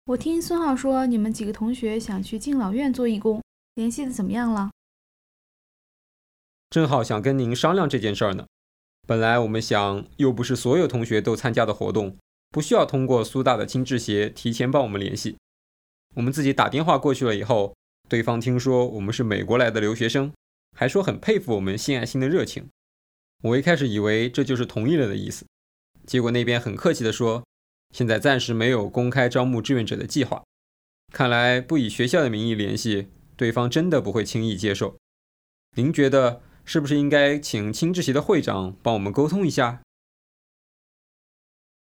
我听孙浩说，你们几个同学想去敬老院做义工，联系的怎么样了？ 正好想跟您商量这件事儿呢。本来我们想，又不是所有同学都参加的活动，不需要通过苏大的亲智协提前帮我们联系。我们自己打电话过去了以后，对方听说我们是美国来的留学生，还说很佩服我们献爱心的热情。我一开始以为这就是同意了的意思，结果那边很客气地说，现在暂时没有公开招募志愿者的计划。看来不以学校的名义联系，对方真的不会轻易接受。您觉得是不是应该请亲智协的会长帮我们沟通一下？